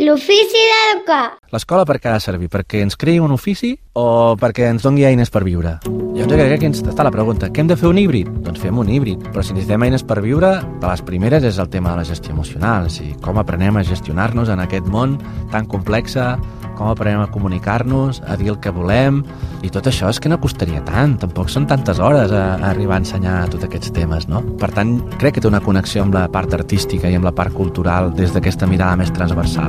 L'ofici d'educar. L'escola per què ha de servir? Perquè ens creï un ofici o perquè ens doni eines per viure? Llavors crec que està la pregunta. Què hem de fer un híbrid? Doncs fem un híbrid. Però si necessitem eines per viure, de les primeres és el tema de la gestió emocional. O sigui, com aprenem a gestionar-nos en aquest món tan complex, com aprenem a comunicar-nos, a dir el que volem, i tot això és que no costaria tant, tampoc són tantes hores a arribar a ensenyar tots aquests temes, no? Per tant, crec que té una connexió amb la part artística i amb la part cultural des d'aquesta mirada més transversal.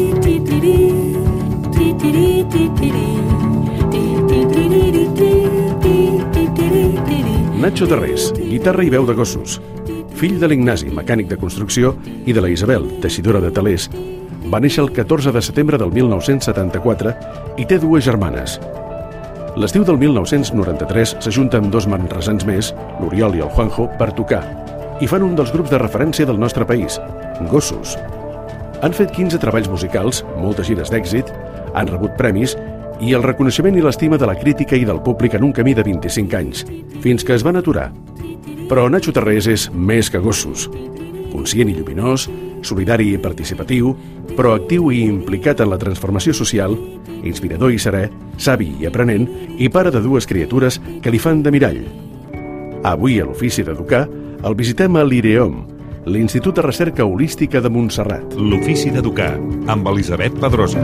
Nacho Tarrés, guitarra i veu de gossos. Fill de l'Ignasi, mecànic de construcció, i de la Isabel, teixidora de telers, va néixer el 14 de setembre del 1974 i té dues germanes. L'estiu del 1993 s'ajunta amb dos manresans més, l'Oriol i el Juanjo, per tocar, i fan un dels grups de referència del nostre país, Gossos. Han fet 15 treballs musicals, moltes gires d'èxit, han rebut premis i el reconeixement i l'estima de la crítica i del públic en un camí de 25 anys, fins que es van aturar. Però Nacho Tarrés és més que Gossos. Conscient i lluminós, solidari i participatiu, proactiu i implicat en la transformació social, inspirador i serè, savi i aprenent, i pare de dues criatures que li fan de mirall. Avui, a l'Ofici d'Educar, el visitem a l'IREOM, l'Institut de Recerca Holística de Montserrat. L'Ofici d'Educar, amb Elisabet Pedrosa.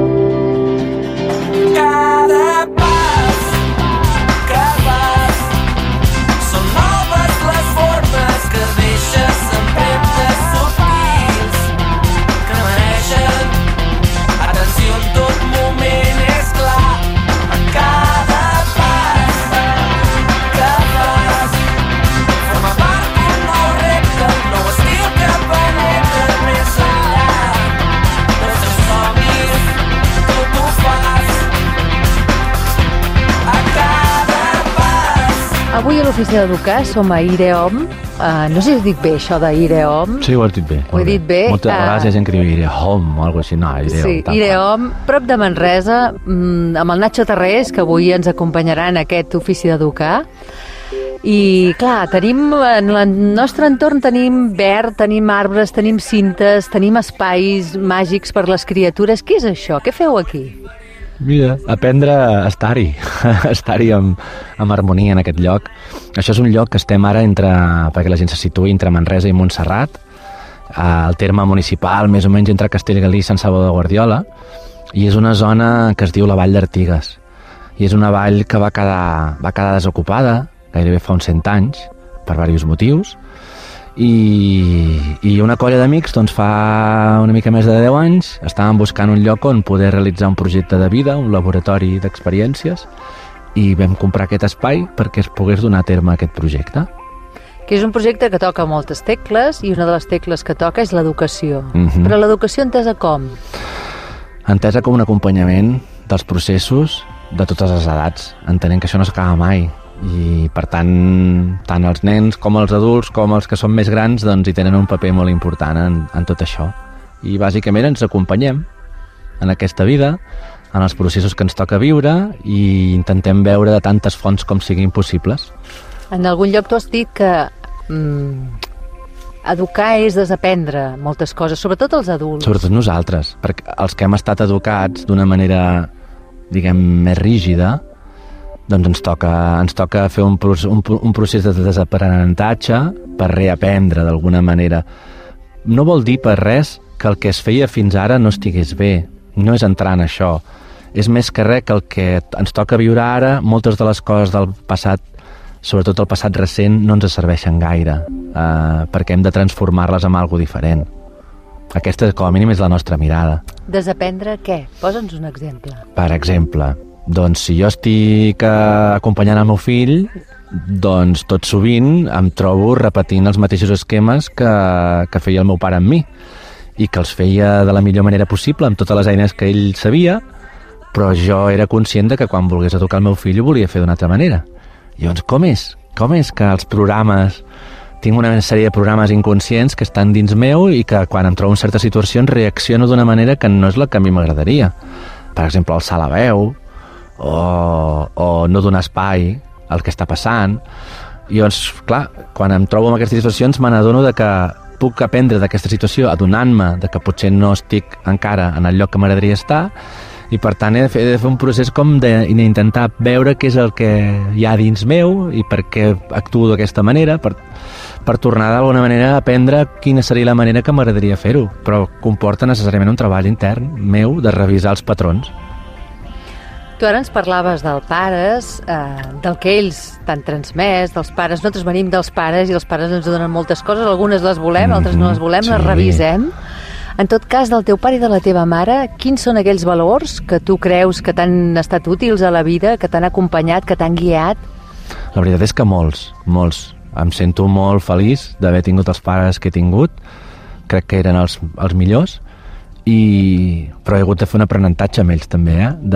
Cada pas que fas són noves les formes que deixes empremtes subtils que mereixen atenció en tot moment, és clar. A cada pas que fas forma part d'un nou repte, un nou estil que penetra més enllà dels teus somnis. Tu fas a cada pas. Avui a l'Ofici d'Educar som a IREOM. No sé si dic bé això d'IREOM. Sí, ho has dit bé. Ho he dit bé. Moltes vegades hi ha gent que diu IREOM o alguna cosa així. No, IREOM. Sí, IREOM, prop de Manresa, amb el Nacho Tarrés, que avui ens acompanyarà en aquest Ofici d'Educar. I, clar, tenim, en el nostre entorn tenim verd, tenim arbres, tenim cintes, tenim espais màgics per les criatures. Què és això? Què feu aquí? Mira, aprendre a estar-hi, estar-hi amb harmonia en aquest lloc. Això és un lloc que estem ara perquè la gent se situï entre Manresa i Montserrat, al terme municipal, més o menys entre Castellgalí i Sant Salvador de Guardiola, i és una zona que es diu la Vall d'Artigues. I és una vall que va quedar desocupada, gairebé fa uns 100 anys, per diversos motius, i una colla d'amics doncs, fa una mica més de 10 anys estàvem buscant un lloc on poder realitzar un projecte de vida, un laboratori d'experiències, i vam comprar aquest espai perquè es pogués donar a terme aquest projecte. Que és un projecte que toca moltes tecles, i una de les tecles que toca és l'educació. Però l'educació entesa com? Entesa com un acompanyament dels processos de totes les edats, entenent que això no s'acaba mai. I per tant els nens com els adults com els que són més grans doncs hi tenen un paper molt important en tot això, i bàsicament ens acompanyem en aquesta vida, en els processos que ens toca viure, i intentem veure de tantes fonts com siguin possibles. En algun lloc tu has dit que educar és desaprendre moltes coses, sobretot els adults. Sobretot nosaltres, perquè els que hem estat educats d'una manera, diguem, més rígida, doncs ens toca fer un procés de desaprenentatge per reaprendre d'alguna manera. No vol dir per res que el que es feia fins ara no estigués bé, no és entrar en això. És més que res que el que ens toca viure ara, moltes de les coses del passat, sobretot el passat recent, no ens serveixen gaire, perquè hem de transformar-les en alguna diferent. Aquesta, com a mínim, és la nostra mirada. Desaprendre què? Posa'ns un exemple. Per exemple, doncs si jo estic acompanyant el meu fill, doncs tot sovint em trobo repetint els mateixos esquemes que feia el meu pare amb mi, i que els feia de la millor manera possible, amb totes les eines que ell sabia, però jo era conscient de que quan volgués educar el meu fill ho volia fer d'una altra manera. I llavors, com és que els programes... Tinc una sèrie de programes inconscients que estan dins meu i que quan em trobo en certes situacions reacciono d'una manera que no és la que a mi m'agradaria. Per exemple, alçar la veu, o no donar espai al que està passant. I llavors, clar, quan em trobo en aquestes situacions me n'adono de que puc aprendre d'aquesta situació adonant-me de que potser no estic encara en el lloc que m'agradaria estar, i per tant he de fer un procés com d'intentar veure què és el que hi ha dins meu i per què actuo d'aquesta manera, per tornar d'alguna manera a aprendre quina seria la manera que m'agradaria fer-ho, però comporta necessàriament un treball intern meu de revisar els patrons. Tu ara ens parlaves dels pares, del que ells t'han transmès, dels pares. Nosaltres venim dels pares i els pares ens donen moltes coses, algunes les volem, altres no les volem, les revisem. En tot cas, del teu pare i de la teva mare, quins són aquells valors que tu creus que t'han estat útils a la vida, que t'han acompanyat, que t'han guiat? La veritat és que molts. Em sento molt feliç d'haver tingut els pares que he tingut. Crec que eren els millors. Però he hagut de fer un aprenentatge amb ells també,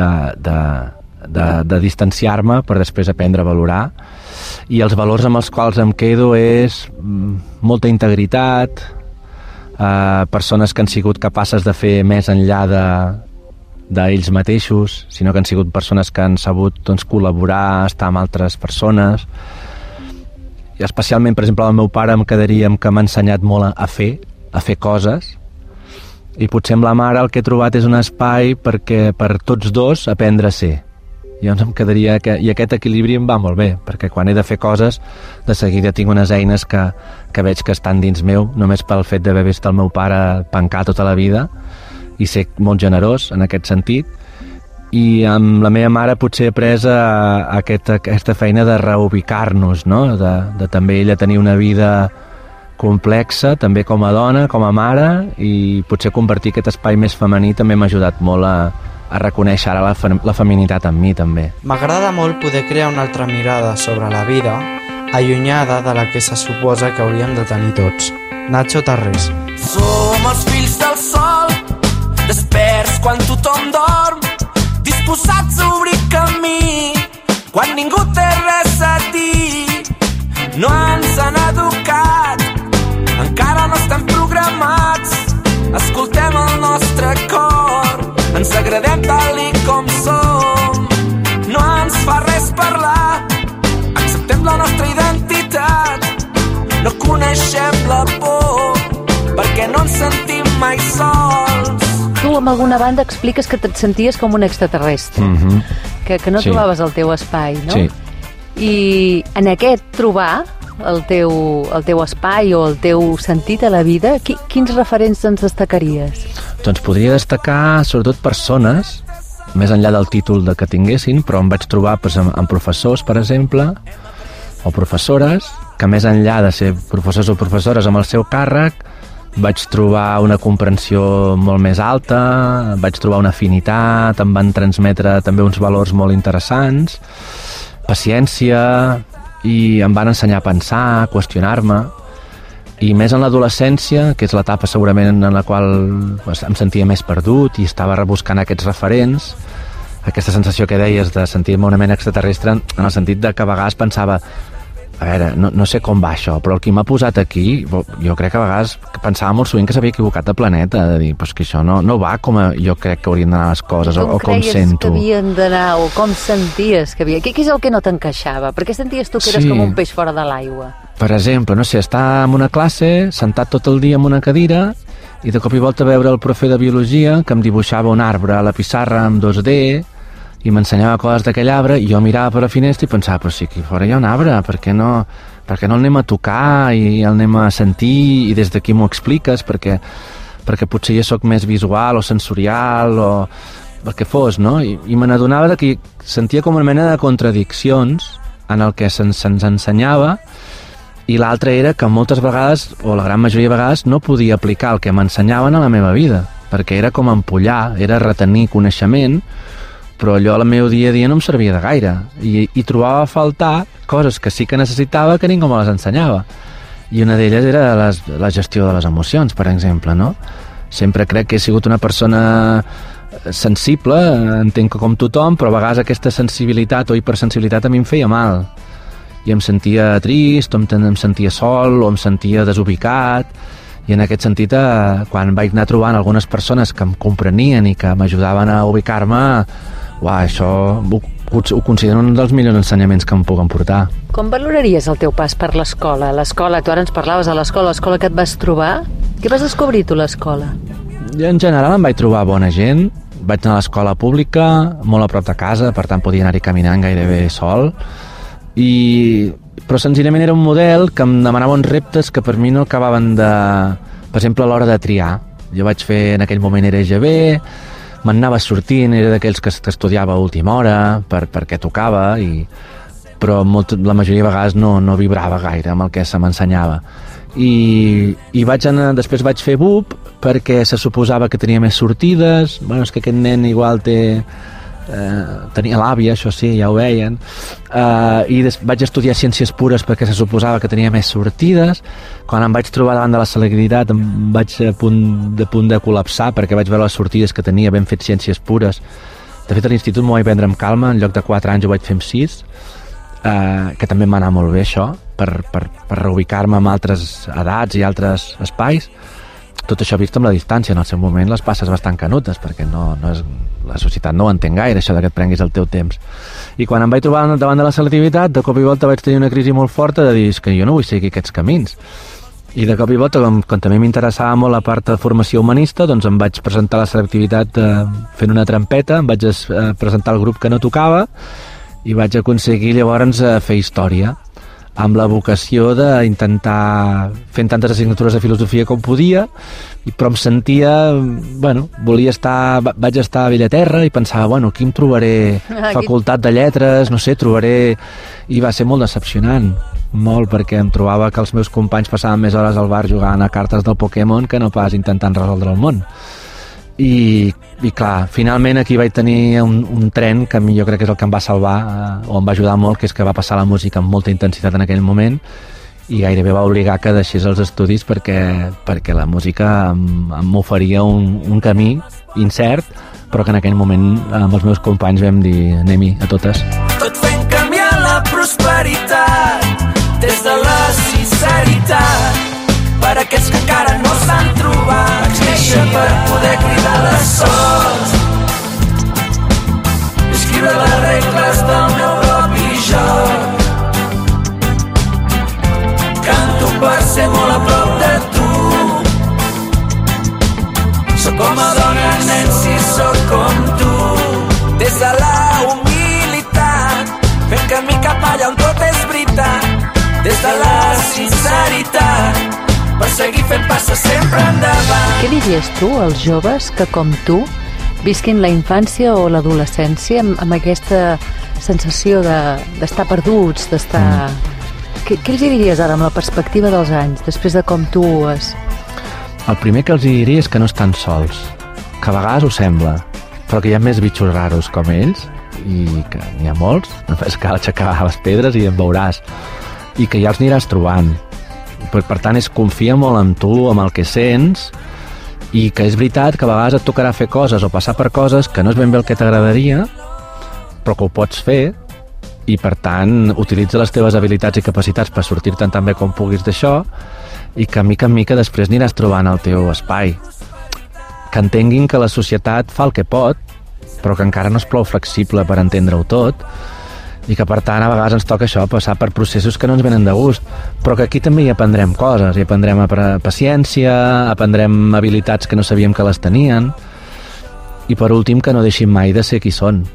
de distanciar-me per després aprendre a valorar. I els valors amb els quals em quedo és molta integritat, persones que han sigut capaces de fer més enllà d'ells mateixos, sinó que han sigut persones que han sabut col·laborar, estar amb altres persones. I especialment, per exemple, el meu pare em quedaria amb que m'ha ensenyat molt a fer coses, i potser amb la mare el que he trobat és un espai perquè per tots dos aprendre a ser. Llavors em quedaria i aquest equilibri em va molt bé, perquè quan he de fer coses de seguida tinc unes eines que veig que estan dins meu, només pel fet d'haver vist el meu pare pencar tota la vida i ser molt generós en aquest sentit. I amb la meva mare potser he après aquesta feina de reubicar-nos, no? de també ella tenir una vida complexa, també com a dona, com a mare, i potser convertir aquest espai més femení també m'ha ajudat molt a reconèixer ara la feminitat en mi també. M'agrada molt poder crear una altra mirada sobre la vida, allunyada de la que se suposa que hauríem de tenir tots. Nacho Tarrés. Som els fills del sol, desperts quan tothom dorm, disposats a obrir camí quan ningú té res a dir. No ens han educat, encara no estem programats, escoltem el nostre cor, ens agradem tal i com som. No ens fa res parlar, acceptem la nostra identitat, no coneixem la por, perquè no ens sentim mai sols. Tu, amb alguna banda, expliques que et senties com un extraterrestre, que no trobaves el teu espai, no? Sí. I en aquest trobar el teu espai o el teu sentit a la vida, quins referents ens destacaries? Doncs podria destacar sobretot persones, més enllà del títol que tinguessin, però em vaig trobar amb professors, per exemple, o professores, que més enllà de ser professors o professores amb el seu càrrec, vaig trobar una comprensió molt més alta, vaig trobar una afinitat, em van transmetre també uns valors molt interessants, paciència, i em van ensenyar a pensar, a qüestionar-me. I més en l'adolescència, que és l'etapa segurament en la qual em sentia més perdut i estava rebuscant aquests referents, aquesta sensació que deies de sentir-me una mena extraterrestre, en el sentit de que a vegades pensava, a veure, no sé com va això, però el que m'ha posat aquí, jo crec que a vegades pensava molt sovint que s'havia equivocat de planeta, de dir, pues que això no va com jo crec que haurien d'anar les coses, o com sento. Com creies que havien d'anar, o com senties que havia... Què és el que no t'encaixava? Per què senties tu que eres com un peix fora de l'aigua? Per exemple, no sé, estar en una classe, sentat tot el dia en una cadira, i de cop i volta veure el profe de biologia que em dibuixava un arbre a la pissarra amb 2D, i m'ensenyava coses d'aquell arbre, i jo mirava per la finestra i pensava, però si aquí fora hi ha un arbre, per què no el anem a tocar i el anem a sentir, i des d'aquí m'ho expliques, perquè potser jo sóc més visual o sensorial o el que fos, no? I me n'adonava que sentia com una mena de contradiccions en el que se'ns ensenyava, i l'altre era que moltes vegades, o la gran majoria de vegades, no podia aplicar el que m'ensenyaven a la meva vida, perquè era com empollar, era retenir coneixement, però allò al meu dia a dia no em servia de gaire, i trobava a faltar coses que sí que necessitava que ningú me les ensenyava, i una d'elles era la gestió de les emocions, per exemple, no? Sempre crec que he sigut una persona sensible, entenc que com tothom, però a vegades aquesta sensibilitat o hipersensibilitat a mi em feia mal, i em sentia trist, o em sentia sol, o em sentia desubicat, i en aquest sentit, quan vaig anar trobant algunes persones que em comprenien i que m'ajudaven a ubicar-me, això ho considero un dels millors ensenyaments que em puc emportar. Com valoraries el teu pas per l'escola? L'escola, tu ara ens parlaves de l'escola que et vas trobar. Què vas descobrir tu a l'escola? Jo en general em vaig trobar bona gent, vaig anar a l'escola pública, molt a prop de casa, per tant podia anar-hi caminant gairebé sol, però senzillament era un model que em demanava uns reptes que per mi no acabaven de... Per exemple, a l'hora de triar. Jo vaig fer, en aquell moment era EGB, m'anava sortint, era d'aquells que estudiava a última hora, perquè tocava, però la majoria de vegades no vibrava gaire amb el que se m'ensenyava. I després vaig fer BUP perquè se suposava que tenia més sortides. És que aquest nen igual tenia l'àvia, això sí, ja ho veien, i vaig estudiar ciències pures perquè se suposava que tenia més sortides. Quan em vaig trobar davant de la selectivitat em vaig a punt de col·lapsar perquè vaig veure les sortides que tenia ben fet ciències pures. De fet, a l'institut m'ho vaig prendre amb calma, en lloc de 4 anys ho vaig fer amb 6, que també m'ha anat molt bé això, per reubicar-me amb altres edats i altres espais. Tot això vist amb la distància, en el seu moment les passes bastant canutes, perquè no és, la societat no ho entén gaire, això que et prenguis el teu temps. I quan em vaig trobar davant de la selectivitat, de cop i volta vaig tenir una crisi molt forta de dir que jo no vull seguir aquests camins. I de cop i volta, com també m'interessava molt la part de formació humanista, doncs em vaig presentar a la selectivitat fent una trampeta, em vaig presentar al grup que no tocava i vaig aconseguir llavors fer història, amb la vocació d'intentar fent tantes assignatures de filosofia com podia, però em sentia, vaig estar a Bellaterra i pensava, aquí em trobaré facultat de lletres, no sé, trobaré... I va ser molt decepcionant, molt, perquè em trobava que els meus companys passaven més hores al bar jugant a cartes del Pokémon que no pas intentant resoldre el món. I clar, finalment aquí vaig tenir un tren que a mi jo crec que és el que em va salvar o em va ajudar molt, que és que va passar la música amb molta intensitat en aquell moment i gairebé va obligar que deixés els estudis perquè la música m'oferia un camí incert, però que en aquell moment amb els meus companys vam dir anem-hi a totes. Tot fent canviar la prosperitat des de la sinceritat per aquells que encara no s'han trobat. Vaig néixer per poder cridar les sols i escriure les regles del meu propi joc. Canto per ser molt a prop de tu. Sóc com a dona, nen, si sóc com tu. Des de la humilitat, fent camí cap allà on tot és veritat. Des de la sinceritat, per seguir fent passes sempre endavant. Què diries tu als joves que, com tu, visquin la infància o l'adolescència amb aquesta sensació d'estar perduts, d'estar... Què els diries ara amb la perspectiva dels anys, després de com tu has... El primer que els diria és que no estan sols, que a vegades ho sembla, però que hi ha més bitxos raros com ells, i que n'hi ha molts, només cal aixecar les pedres i en veuràs, i que ja els aniràs trobant. Per tant, confia molt en tu, amb el que sents, i que és veritat que a vegades et tocarà fer coses o passar per coses que no és ben bé el que t'agradaria, però que ho pots fer, i per tant utilitza les teves habilitats i capacitats per sortir-te'n tan bé com puguis d'això, i que mica en mica després aniràs trobant el teu espai. Que entenguin que la societat fa el que pot, però que encara no és prou flexible per entendre-ho tot, i que per tant a vegades ens toca això, passar per processos que no ens venen de gust, però que aquí també hi aprendrem coses, hi aprendrem paciència, aprendrem habilitats que no sabíem que les tenien, i per últim que no deixin mai de ser qui són,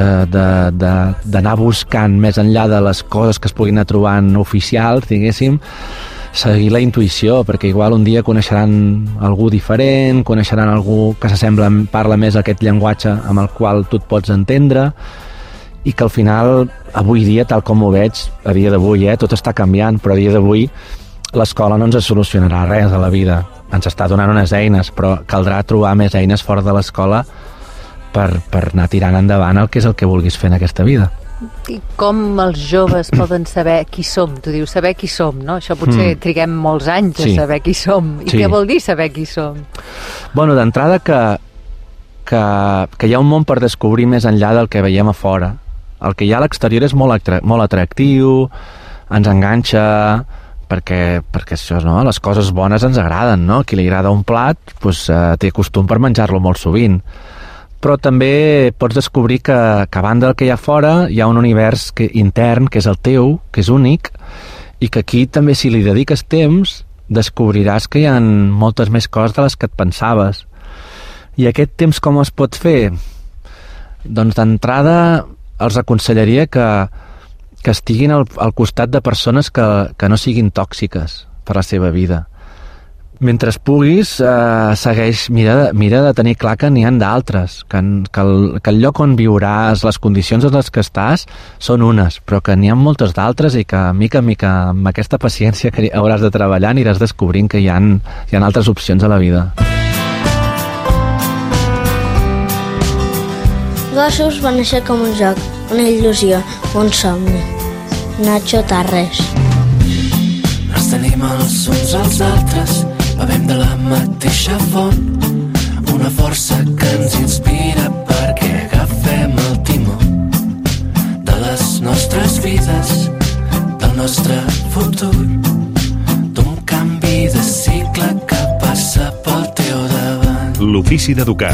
d'anar buscant més enllà de les coses que es puguin anar trobant oficials, diguéssim, seguir la intuïció, perquè igual un dia coneixeran algú diferent, coneixeran algú que s'assembla, parla més aquest llenguatge amb el qual tu et pots entendre, i que al final, avui dia, tal com ho veig, a dia d'avui, tot està canviant, però a dia d'avui l'escola no ens solucionarà res a la vida. Ens està donant unes eines, però caldrà trobar més eines fora de l'escola per anar tirant endavant el que és el que vulguis fer en aquesta vida. I com els joves poden saber qui som? Tu dius saber qui som, no? Això potser triguem molts anys a saber qui som. I què vol dir saber qui som? Bueno, d'entrada que hi ha un món per descobrir més enllà del que veiem a fora. El que hi ha a l'exterior és molt atractiu, ens enganxa, perquè això, no? Les coses bones ens agraden, no? A qui li agrada un plat, té costum per menjar-lo molt sovint. però també pots descobrir que a banda del que hi ha fora hi ha un univers intern, que és el teu, que és únic, i que aquí també, si li dediques temps, descobriràs que hi ha moltes més coses de les que et pensaves. I aquest temps com es pot fer? Doncs d'entrada els aconsellaria que estiguin al costat de persones que no siguin tòxiques per la seva vida. Mentre puguis, segueix, mira de tenir clar que n'hi ha d'altres, que el lloc on viuràs, les condicions en les que estàs, són unes, però que n'hi ha moltes d'altres i que, mica en mica, amb aquesta paciència que hauràs de treballar, aniràs descobrint que hi ha altres opcions a la vida. Gossos va néixer com un joc, una il·lusió, un somni. Nacho Tarrés. Ens tenim els uns als altres, bevem de la mateixa font, una força que ens inspira perquè agafem el timó de les nostres vides, del nostre futur, d'un canvi de cicle que passa pel teu davant. L'ofici d'educar.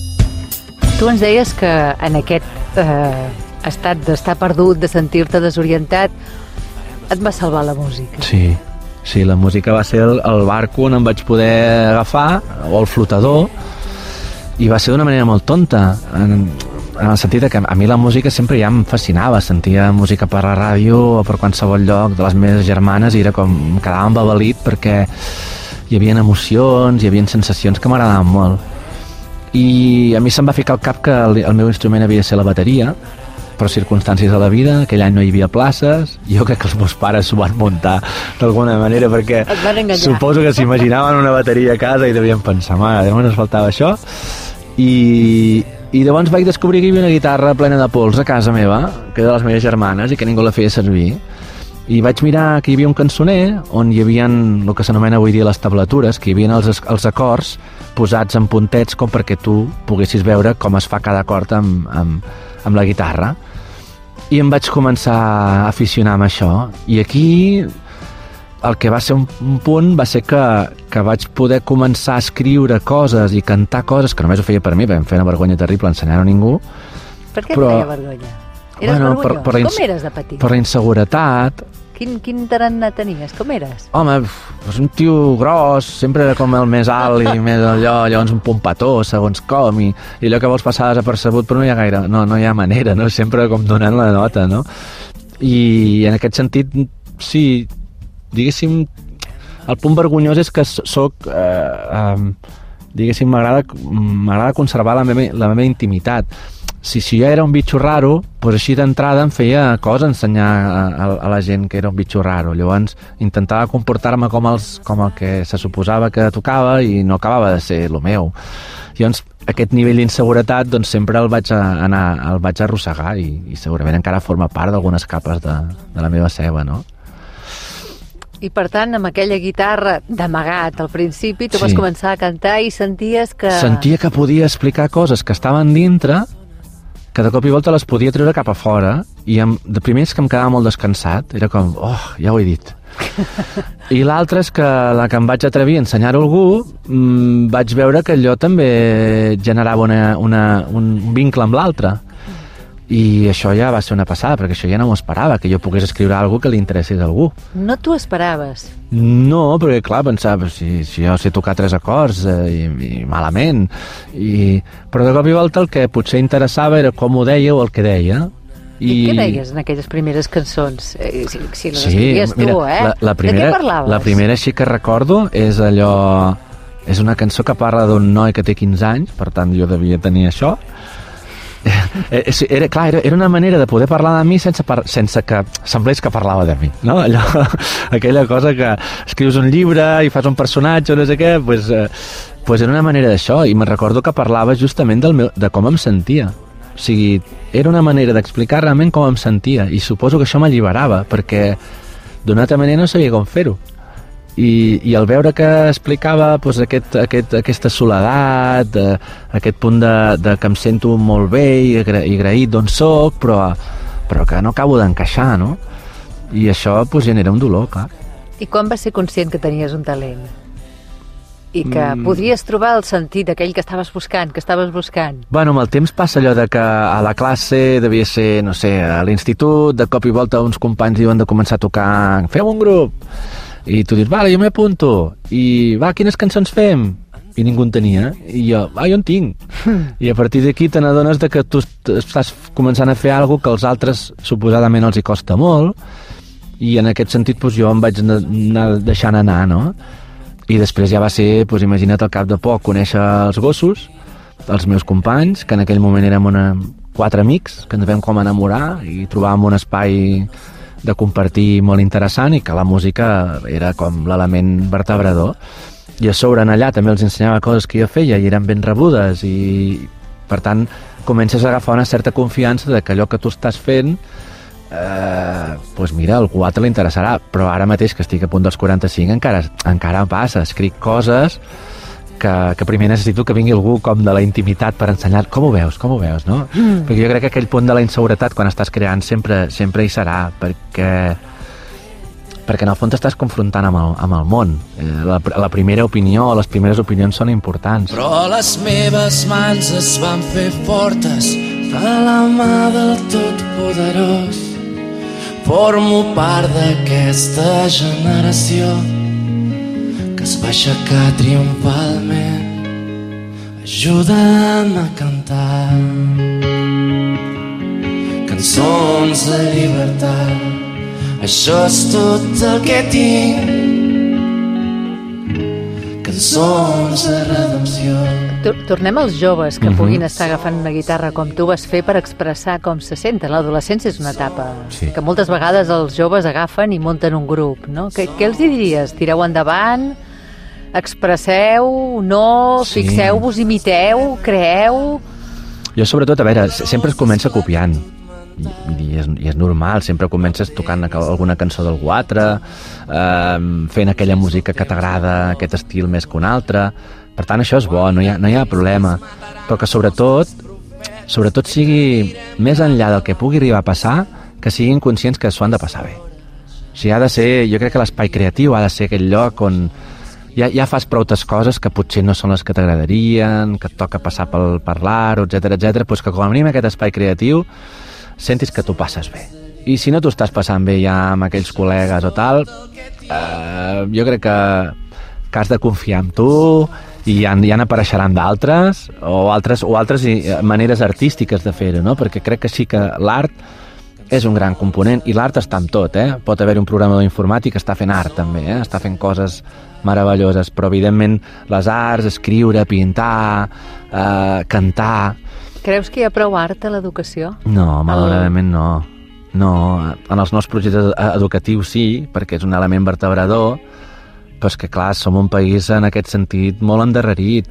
Tu ens deies que en aquest estat d'estar perdut, de sentir-te desorientat, et va salvar la música. Sí, la música va ser el barco on em vaig poder agafar, o el flotador, i va ser d'una manera molt tonta, en el sentit que a mi la música sempre ja em fascinava, sentia música per la ràdio o per qualsevol lloc de les meves germanes i era com, em quedava embabalit perquè hi havia emocions, hi havia sensacions que m'agradaven molt. I a mi se'm va ficar al cap que el meu instrument havia de ser la bateria, per circumstàncies de la vida, aquell any no hi havia places, jo crec que els meus pares s'ho van muntar d'alguna manera perquè suposo que s'imaginaven una bateria a casa i devien pensar, mare, només ens faltava això. I llavors vaig descobrir que hi havia una guitarra plena de pols a casa meva, que era de les meves germanes i que ningú la feia servir, i vaig mirar que hi havia un cançoner on hi havia el que s'anomena avui dia les tablatures, que hi havia els acords posats en puntets com perquè tu poguessis veure com es fa cada acord amb la guitarra, i em vaig començar a aficionar amb això, i aquí el que va ser un punt va ser que vaig poder començar a escriure coses i cantar coses que només ho feia per mi, perquè em feia una vergonya terrible ensenyar-ho a ningú. Per què et feia vergonya? Eres vergonyós? Com eres de petit? Per la inseguretat. Quin tarannà tenies? Com eres? Home, és un tio gros, sempre era com el més alt i més allò, llavors un pompató, segons com, i allò que vols passar desapercebut, però no hi ha gaire, no hi ha manera, no? Sempre com donant la nota, no? I en aquest sentit, sí, diguéssim, el punt vergonyós és que soc, diguéssim, m'agrada conservar la meva intimitat. Si jo era un bitxo raro, doncs així d'entrada em feia cosa ensenyar a la gent que era un bitxo raro. Llavors intentava comportar-me com el que se suposava que tocava i no acabava de ser el meu. Llavors aquest nivell d'inseguretat doncs, sempre el vaig arrossegar i segurament encara forma part d'algunes capes de la meva ceba, no? I per tant, amb aquella guitarra d'amagat al principi, tu vas començar a cantar i senties que... Sentia que podia explicar coses que estaven dintre, que de cop i volta les podia treure cap a fora, i de primer és que em quedava molt descansat, era com, ja ho he dit. I l'altre és que la que em vaig atrevir a ensenyar-ho a algú, vaig veure que allò també generava un vincle amb l'altre. I això ja va ser una passada, perquè això ja no m'ho esperava, que jo pogués escriure alguna que li interessés a algú. No t'ho esperaves? No, perquè clar, pensava, si jo sé tocar 3 acords i malament, però de cop i volta el que potser interessava era com ho deia o el que deia. I què deies en aquelles primeres cançons? Si les escrivies tu, de què parlaves? La primera sí que recordo és allò... És una cançó que parla d'un noi que té 15 anys, per tant jo devia tenir això. Era una manera de poder parlar de mi sense que semblés que parlava de mi, no? Aquella cosa que escrius un llibre i fas un personatge o no sé què, pues era una manera d'això, i me'n recordo que parlava justament de com em sentia. O sigui, era una manera d'explicar realment com em sentia, i suposo que això m'alliberava, perquè d'una altra manera no sabia com fer-ho. I al veure que explicava doncs, aquesta soledat, aquest punt de que em sento molt bé i agraït d'on soc, però que no acabo d'encaixar, no? I això doncs, genera un dolor, clar. I quan vas ser conscient que tenies un talent? i que podries trobar el sentit d'aquell que estaves buscant. Bueno, amb el temps passa allò de que a la classe devia ser, no sé, a l'institut, de cop i volta uns companys diuen de començar a tocar, fem un grup, i tu dius, vale, jo m'apunto, i va, quines cançons fem? I ningú en tenia, i jo en tinc. I a partir d'aquí te n'adones de que tu estàs començant a fer alguna que als altres suposadament els hi costa molt, i en aquest sentit doncs, jo em vaig anar deixant anar, no? I després ja va ser, doncs, imagina't al cap de poc, conèixer els gossos, els meus companys, que en aquell moment érem 4 amics, que ens vam com enamorar i trobàvem un espai de compartir molt interessant i que la música era com l'element vertebrador. I a sobre en allà també els ensenyava coses que jo feia i eren ben rebudes i per tant comences a agafar una certa confiança de que allò que tu estàs fent doncs mira, a algú altre li interessarà, però ara mateix que estic a punt dels 45 encara passa, escric coses que primer necessito que vingui algú com de la intimitat per ensenyar com ho veus, no? Perquè jo crec que aquell punt de la inseguretat quan estàs creant sempre hi serà, perquè en el fons t'estàs confrontant amb el món. La primera opinió, les primeres opinions són importants. Però les meves mans es van fer fortes de la mà del Totpoderós. Formo part d'aquesta generació que es va aixecar triomfalment. Ajuda'm a cantar cançons de llibertat. Això és tot el que tinc. Cançons de redempció. Tornem als joves que puguin estar agafant una guitarra com tu vas fer per expressar com se senten. L'adolescència és una etapa que moltes vegades els joves agafen i munten un grup, no? Què els diries? Tireu endavant? Expresseu? No? Fixeu-vos, imiteu? Creeu? Jo sobretot, a veure, sempre es comença copiant. I és normal, sempre comences tocant alguna cançó d'algú altre, fent aquella música que t'agrada, aquest estil més que un altre. Per tant, això és bo, no hi ha problema. Però que sobretot sigui més enllà del que pugui arribar a passar, que siguin conscients que s'ho han de passar bé. O sigui, ha de ser, jo crec que l'espai creatiu ha de ser aquell lloc on ja fas proutes coses que potser no són les que t'agradarien, que et toca passar per l'art, etcètera, doncs que com a mínim aquest espai creatiu sentis que tu passes bé. I si no t'ho estàs passant bé ja amb aquells col·legues o tal, jo crec que has de confiar en tu i ja n'apareixeran d'altres o altres maneres artístiques de fer-ho, no? Perquè crec que sí que l'art és un gran component i l'art està amb tot, Pot haver un programador informàtic que està fent art també, està fent coses meravelloses, però evidentment les arts, escriure, pintar, cantar. Creus que hi ha prou art a l'educació? No, malauradament no. No, en els nostres projectes educatius sí, perquè és un element vertebrador, però és que, clar, som un país en aquest sentit molt endarrerit.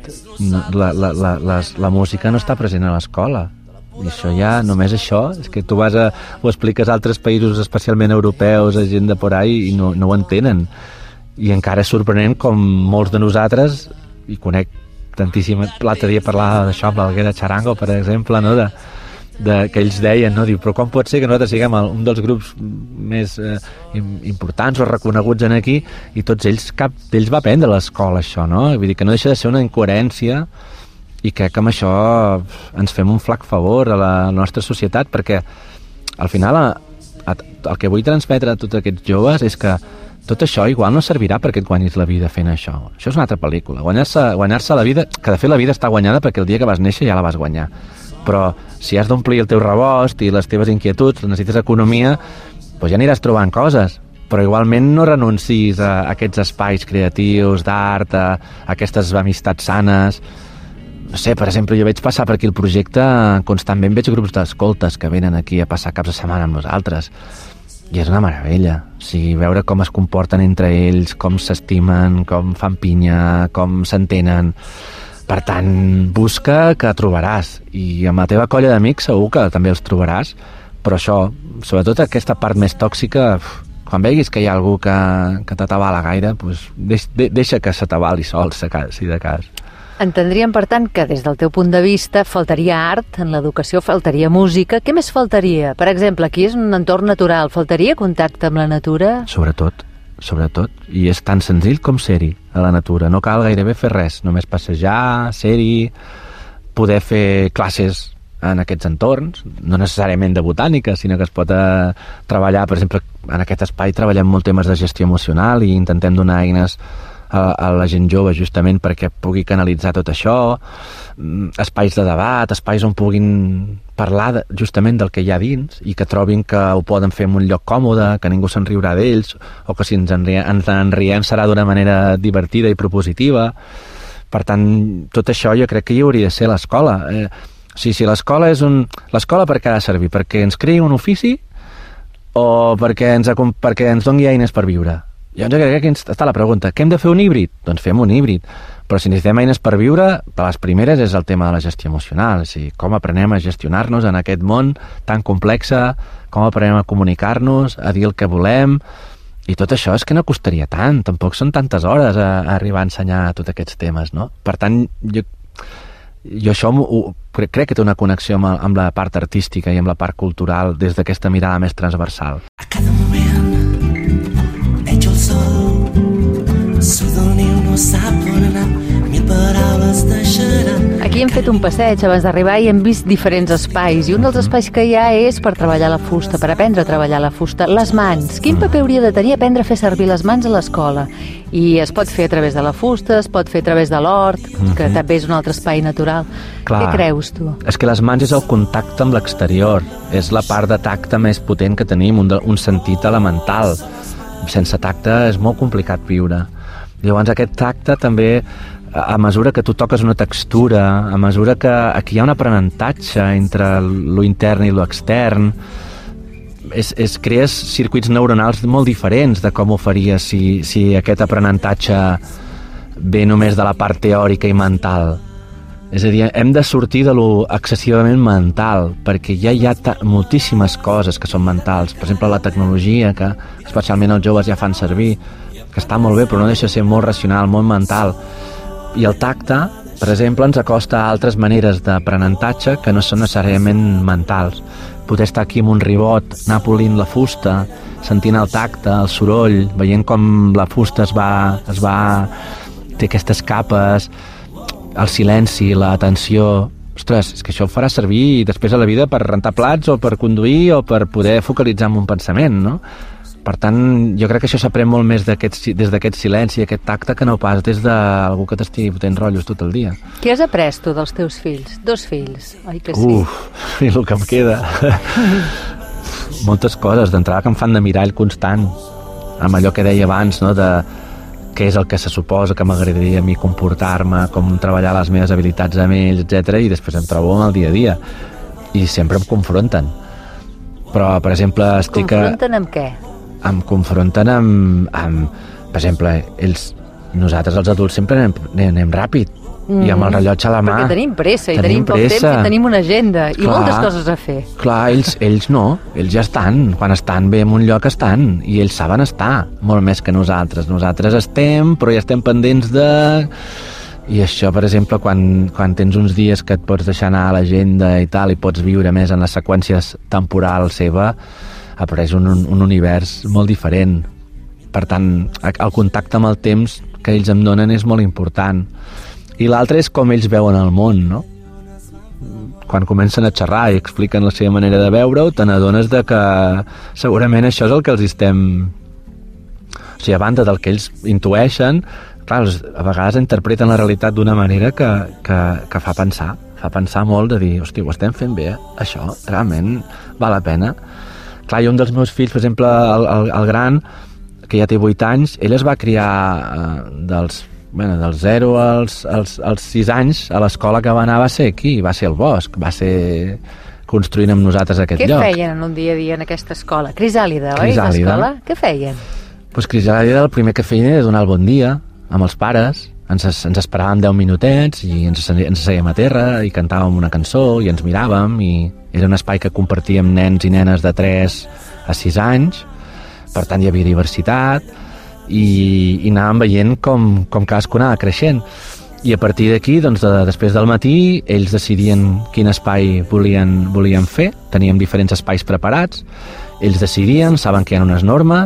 La música no està present a l'escola. I això ja, només això, és que tu ho expliques a altres països, especialment europeus, a gent de por ahí, i no ho entenen. I encara és sorprenent com molts de nosaltres, i conec tantíssim, l'altre dia parlava d'això amb l'Alguera Charango, per exemple, no? Que ells deien, no? Diu, però com pot ser que nosaltres siguem un dels grups més importants o reconeguts en aquí i tots ells, cap d'ells va aprendre a l'escola això, no? Vull dir que no deixa de ser una incoherència i crec que amb això ens fem un flac favor a la nostra societat, perquè al final el que vull transmetre a tots aquests joves és que tot això igual no servirà perquè et guanyis la vida fent això. Això és una altra pel·lícula. Guanyar-se la vida, que de fet la vida està guanyada perquè el dia que vas néixer ja la vas guanyar. Però si has d'omplir el teu rebost i les teves inquietuds, necessites economia, doncs ja aniràs trobant coses. Però igualment no renuncis a aquests espais creatius, d'art, a aquestes amistats sanes. No sé, per exemple, jo veig passar per aquí el projecte, constantment veig grups d'escoltes que venen aquí a passar caps de setmana amb nosaltres. I és una meravella. O sigui, veure com es comporten entre ells, com s'estimen, com fan pinya, com s'entenen. Per tant, busca que trobaràs. I amb la teva colla d'amics segur que també els trobaràs. Però això, sobretot aquesta part més tòxica, quan veguis que hi ha algú que t'atabala gaire, doncs deixa que s'atabali sol, si de cas. Entendríem, per tant, que des del teu punt de vista faltaria art en l'educació, faltaria música. Què més faltaria? Per exemple, aquí és un entorn natural. Faltaria contacte amb la natura? Sobretot. I és tan senzill com ser-hi. a la natura. No cal gairebé fer res, només passejar, ser-hi, poder fer classes en aquests entorns, no necessàriament de botànica, sinó que es pot treballar, per exemple, en aquest espai treballem molt temes de gestió emocional i intentem donar eines a la gent jove justament perquè pugui canalitzar tot això, espais de debat, espais on puguin parlar justament del que hi ha dins i que trobin que ho poden fer en un lloc còmode, que ningú se'n riurà d'ells o que si ens en riem serà d'una manera divertida i propositiva. Per tant, tot això jo crec que hi hauria de ser l'escola. Si l'escola és l'escola per què ha de servir? Perquè ens creï un ofici o perquè ens doni eines per viure? Jo crec que aquí està la pregunta. Què hem de fer un híbrid? Doncs fem un híbrid. Però si necessitem eines per viure, de les primeres és el tema de la gestió emocional. És a dir, com aprenem a gestionar-nos en aquest món tan complex, com aprenem a comunicar-nos, a dir el que volem. I tot això és que no costaria tant. Tampoc són tantes hores a arribar a ensenyar tots aquests temes, no? Per tant, jo això crec que té una connexió amb la part artística i amb la part cultural des d'aquesta mirada més transversal. A cada moment veig el sol, surt del niu, no sap on anar, mil paraules deixaran. Aquí hem fet un passeig abans d'arribar i hem vist diferents espais, i un dels espais que hi ha és per treballar la fusta, per aprendre a treballar la fusta. Les mans. Quin paper hauria de tenir aprendre a fer servir les mans a l'escola? I es pot fer a través de la fusta, es pot fer a través de l'hort, que també és un altre espai natural. Clar. Què creus, tu? És que les mans és el contacte amb l'exterior, és la part de tacte més potent que tenim, un sentit elemental. Sense tacte és molt complicat viure. Llavors aquest tacte també, a mesura que tu toques una textura, a mesura que aquí hi ha un aprenentatge entre lo intern i lo extern, crees circuits neuronals molt diferents de com ho faries si aquest aprenentatge ve només de la part teòrica i mental. És a dir, hem de sortir de lo excessivament mental, perquè ja hi ha moltíssimes coses que són mentals. Per exemple, la tecnologia, que especialment els joves ja fan servir, que està molt bé, però no deixa de ser molt racional, molt mental. I el tacte, per exemple, ens acosta a altres maneres d'aprenentatge que no són necessàriament mentals. Poder estar aquí amb un ribot, anar polint la fusta, sentint el tacte, el soroll, veient com la fusta té aquestes capes, el silenci, l'atenció. Ostres, és que això ho farà servir després a la vida per rentar plats o per conduir o per poder focalitzar en un pensament, no? Per tant, jo crec que això s'aprèn molt més des d'aquest silenci i aquest tacte que no pas des d'algú que t'estigui fotent rotllos tot el dia. Què has après tu dels teus fills? 2 fills, oi que sí? I el que em queda. Moltes coses, d'entrada que em fan de mirall constant, amb allò que deia abans, no?, de què és el que se suposa que m'agradaria a mi comportar-me, com treballar les meves habilitats amb ells, etc. I després em trobo en el dia a dia. I sempre em confronten. Però, per exemple, Confronten amb què? Em confronten amb per exemple, nosaltres els adults sempre anem ràpid i amb el rellotge a la mà. Perquè tenim pressa i tenim poc temps i tenim una agenda i moltes coses a fer. Clar, ells no, ells ja estan. Quan estan bé en un lloc estan i ells saben estar molt més que nosaltres. Nosaltres estem, però ja estem pendents de... I això, per exemple, quan tens uns dies que et pots deixar anar a l'agenda i tal i pots viure més en les seqüències temporals seva, apareix un univers molt diferent. Per tant, el contacte amb el temps que ells em donen és molt important. I l'altre és com ells veuen el món, no? Quan comencen a xerrar i expliquen la seva manera de veure-ho, te n'adones de que segurament això és el que els estem... O sigui, a banda del que ells intueixen, clar, a vegades interpreten la realitat d'una manera que fa pensar molt de dir, hosti, ho estem fent bé, això realment val la pena. Clar, i un dels meus fills, per exemple, el gran, que ja té 8 anys, ell es va criar dels 0 als 6 anys a l'escola que va anar va ser aquí, va ser al bosc, va ser construint amb nosaltres aquest lloc. Què feien en un dia a dia en aquesta escola? Crisàlida, oi? L'escola? Què feien? Doncs Crisàlida el primer que feien era donar el bon dia amb els pares. Ens esperàvem 10 minutets i ens seiem a terra i cantàvem una cançó i ens miràvem i era un espai que compartíem nens i nenes de 3 a 6 anys, per tant hi havia diversitat i anàvem veient com cadascú anava creixent. I a partir d'aquí, doncs, després del matí, ells decidien quin espai volien fer, teníem diferents espais preparats, ells decidien, saben que hi ha unes normes,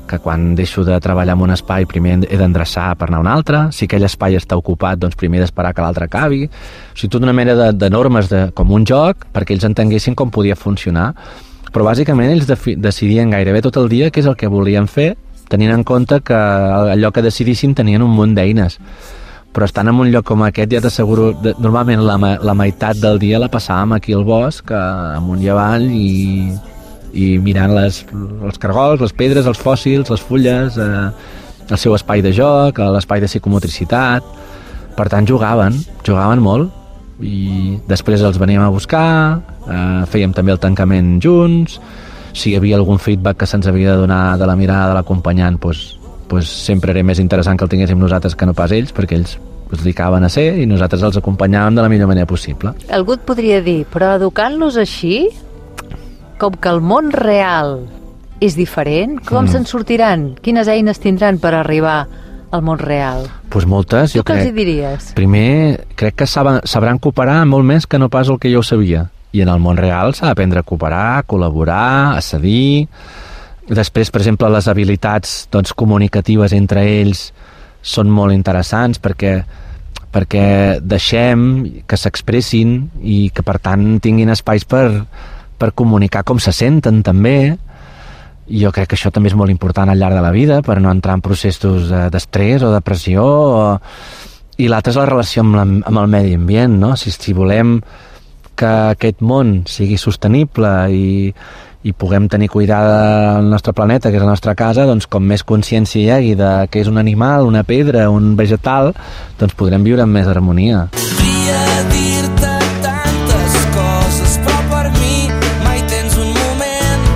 que quan deixo de treballar en un espai primer he d'endreçar per anar a un altre, si aquell espai està ocupat doncs primer he d'esperar que l'altre acabi, o sigui, tota una mena de normes com un joc perquè ells entenguessin com podia funcionar, però bàsicament ells decidien gairebé tot el dia què és el que volien fer, tenint en compte que allò que decidissin tenien un munt d'eines, però estant en un lloc com aquest ja t'asseguro, normalment la meitat del dia la passàvem aquí al bosc, amunt i avall i mirant els cargols, les pedres, els fòssils, les fulles, el seu espai de joc, l'espai de psicomotricitat. Per tant, jugaven molt i després els veníem a buscar, fèiem també el tancament junts, si hi havia algun feedback que se'ns havia de donar de la mirada de l'acompanyant, doncs sempre era més interessant que el tinguéssim nosaltres que no pas ells, perquè ells es dedicaven a ser i nosaltres els acompanyàvem de la millor manera possible. Algú et podria dir, però educant-los així, com que el món real és diferent, com se'n sortiran? Quines eines tindran per arribar al món real? Doncs moltes, jo crec. Tu què els hi diries? Primer, crec que sabran cooperar molt més que no pas el que jo sabia. I en el món real s'ha d'aprendre a cooperar, a col·laborar, a cedir. Després, per exemple, les habilitats comunicatives entre ells són molt interessants perquè deixem que s'expressin i que, per tant, tinguin espais per comunicar com se senten també. I jo crec que això també és molt important al llarg de la vida per no entrar en processos d'estrès o depressió. I l'altre és la relació amb el medi ambient, no? Si volem que aquest món sigui sostenible i puguem tenir cuidada del nostre planeta, que és la nostra casa, doncs com més consciència hi hagi de què és un animal, una pedra, un vegetal, doncs podrem viure amb més harmonia. Podria dir-te tantes coses, però per mi mai tens un moment.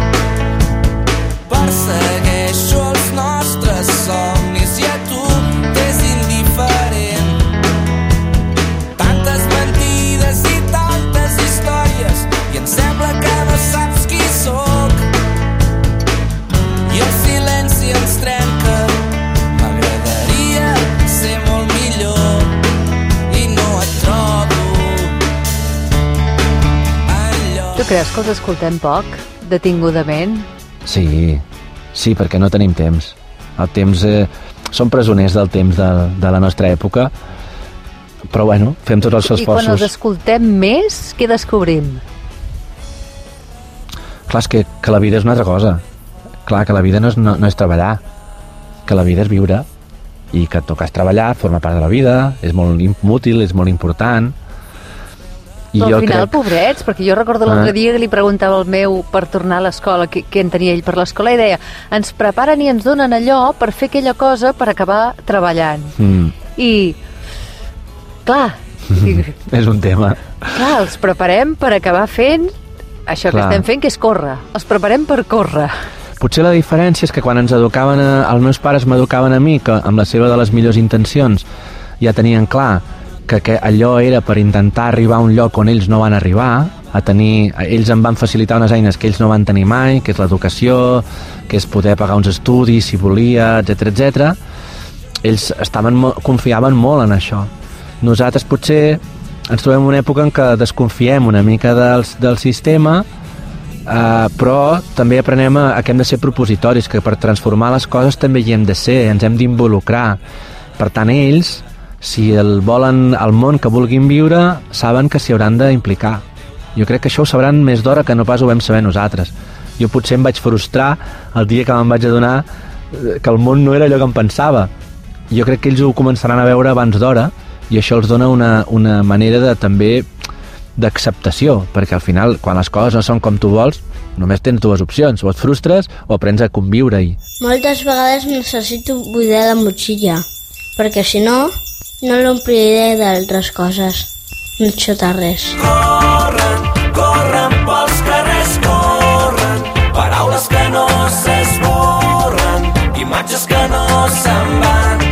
Persegueixo els nostres somnis i a tu t'és indiferent. Tantes mentides i tantes històries i em sembla que no saps qui sóc. I el silenci ens trenca. M'agradaria ser molt millor i no et trobo enlloc. Tu creus que els escoltem poc, detingudament? Sí, perquè no tenim temps. El temps... som presoners del temps de la nostra època, però bueno, fem tots els esforços. I quan els escoltem més, què descobrim? Clar, és que la vida és una altra cosa. Clar, que la vida no és treballar, que la vida és viure, i que et toques treballar, forma part de la vida, és molt útil, és molt important. I però al final, pobrets, perquè jo recordo l'altre dia que li preguntava al meu per tornar a l'escola, què en tenia ell per l'escola, i deia, ens preparen i ens donen allò per fer aquella cosa per acabar treballant. I, clar... és un tema. Clar, els preparem per acabar fent això que estem fent, que és córrer. Els preparem per córrer. Potser la diferència és que quan ens educaven, els meus pares m'educaven a mi, que amb la seva de les millors intencions ja tenien clar que allò era per intentar arribar a un lloc on ells no van arribar, ells em van facilitar unes eines que ells no van tenir mai, que és l'educació, que és poder pagar uns estudis si volia, etc. Ells confiaven molt en això. Nosaltres potser ens trobem en una època en què desconfiem una mica del sistema, però també aprenem que hem de ser propositoris, que per transformar les coses també hi hem de ser, ens hem d'involucrar. Per tant, ells, si volen el món que vulguin viure, saben que s'hi hauran d'implicar. Jo crec que això ho sabran més d'hora que no pas ho vam saber nosaltres. Jo potser em vaig frustrar el dia que me'n vaig adonar que el món no era allò que em pensava. Jo crec que ells ho començaran a veure abans d'hora i això els dona una manera també d'acceptació, perquè al final, quan les coses no són com tu vols, només tens dues opcions, o et frustres o aprens a conviure-hi. Moltes vegades necessito buidar la motxilla, perquè si no, no l'ompliré d'altres coses. No et xota res. Corren pels carrers, corren, paraules que no s'esborren, imatges que no se'n van.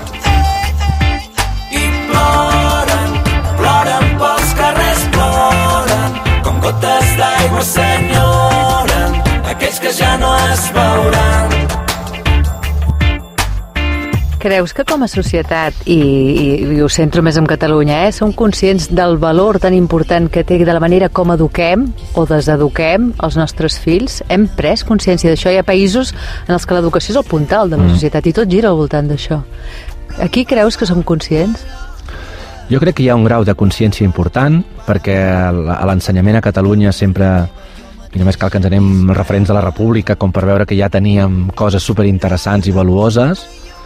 I ploren pels carrers, ploren, com gotes d'aigua s'enyoren, aquells que ja no es veuran. Creus que com a societat, i ho centro més en Catalunya, som conscients del valor tan important que té de la manera com eduquem o deseduquem els nostres fills? Hem pres consciència d'això? Hi ha països en els que l'educació és el puntal de la societat i tot gira al voltant d'això. Aquí creus que som conscients? Jo crec que hi ha un grau de consciència important, perquè a l'ensenyament a Catalunya sempre, i només cal que ens anem referents a la República, com per veure que ja teníem coses superinteressants i valuoses.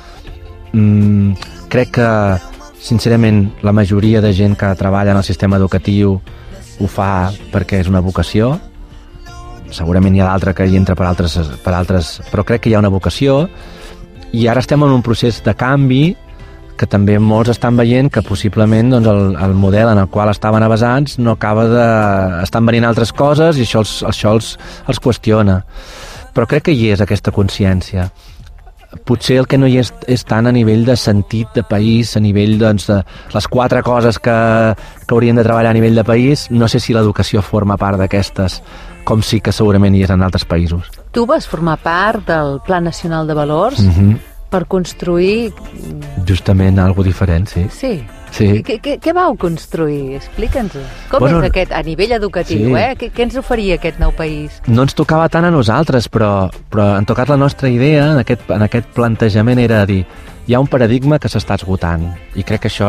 Crec que, sincerament, la majoria de gent que treballa en el sistema educatiu ho fa perquè és una vocació. Segurament hi ha d'altra que hi entra per altres, però crec que hi ha una vocació, i ara estem en un procés de canvi que també molts estan veient que possiblement doncs, el model en el qual estaven avasats no acaba de... estan venint altres coses i això els qüestiona. Però crec que hi és aquesta consciència. Potser el que no hi és tant a nivell de sentit de país, a nivell doncs, de les 4 coses que haurien de treballar a nivell de país. No sé si l'educació forma part d'aquestes, com sí que segurament hi és en altres països. Tu vas formar part del Pla Nacional de Valors per construir... Justament algo diferent, sí. Sí. Sí. Què vau construir? Explica'ns-ho. Com és aquest, a nivell educatiu, Què ens oferia aquest nou país? No ens tocava tant a nosaltres, però en tocat la nostra idea, en aquest plantejament, era dir, hi ha un paradigma que s'està esgotant, i crec que això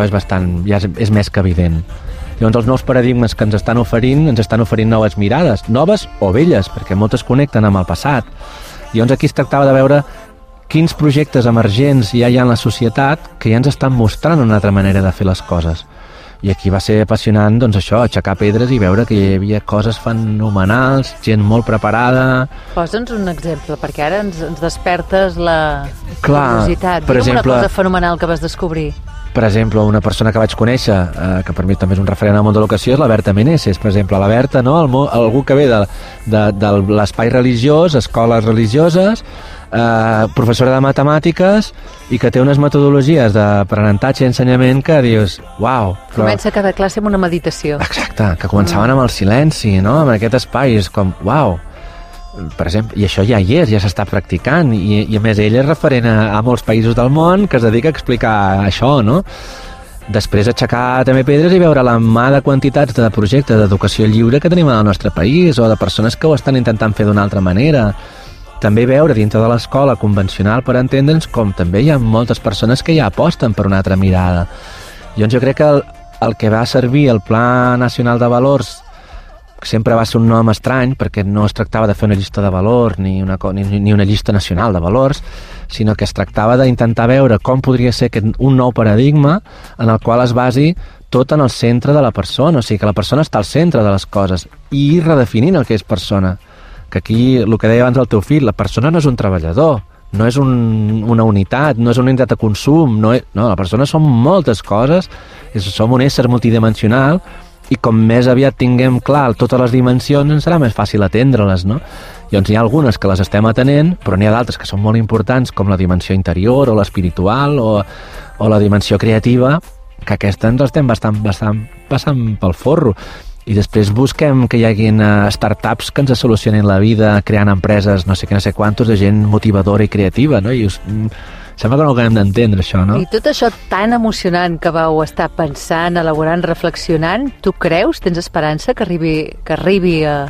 és més que evident. Llavors els nous paradigmes que ens estan oferint noves mirades, noves o velles, perquè moltes connecten amb el passat. Llavors aquí es tractava de veure quins projectes emergents hi ha en la societat que ja ens estan mostrant una altra manera de fer les coses. I aquí va ser apassionant, doncs això, aixecar pedres i veure que hi havia coses fenomenals, gent molt preparada... Posa'ns un exemple, perquè ara ens despertes la curiositat. Per exemple, una cosa fenomenal que vas descobrir. Per exemple, una persona que vaig conèixer, que per mi també és un referent al món de l'educació, és la Berta Meneses. Per exemple, la Berta, no? Algú que ve de l'espai religiós, escoles religioses, professora de matemàtiques, i que té unes metodologies d'aprenentatge i ensenyament que dius, uau. Comença cada classe amb una meditació. Exacte, que començaven amb el silenci, no? En aquest espai, és com, uau. Per exemple, i això ja hi és, ja s'està practicant, i a més ell és referent a molts països del món que es dedica a explicar això, no? Després aixecar també pedres i veure la mà de quantitats de projectes d'educació lliure que tenim al nostre país, o de persones que ho estan intentant fer d'una altra manera. També veure dintre de l'escola convencional, per entendre'ns, com també hi ha moltes persones que ja aposten per una altra mirada. Llavors jo crec que el que va servir el Pla Nacional de Valors sempre va ser un nom estrany, perquè no es tractava de fer una llista de valors ni una llista nacional de valors, sinó que es tractava d'intentar veure com podria ser un nou paradigma en el qual es basi tot en el centre de la persona, o sigui que la persona està al centre de les coses, i redefinint el que és persona. Que aquí, el que deia abans el teu fill, la persona no és un treballador, no és una unitat, no és una unitat de consum, no, la persona són moltes coses, som un ésser multidimensional, i com més aviat tinguem clar totes les dimensions, ens serà més fàcil atendre-les, no? Llavors hi ha algunes que les estem atenent, però n'hi ha d'altres que són molt importants, com la dimensió interior, o l'espiritual, o la dimensió creativa, que aquesta ens estem passant pel forro. I després busquem que hi haguin startups que ens solucionin la vida, creant empreses, no sé quantos, de gent motivadora i creativa, no? I sembla que no ho acabem d'entendre, això, no? I tot això tan emocionant que vau estar pensant, elaborant, reflexionant, tu creus, tens esperança que arribi a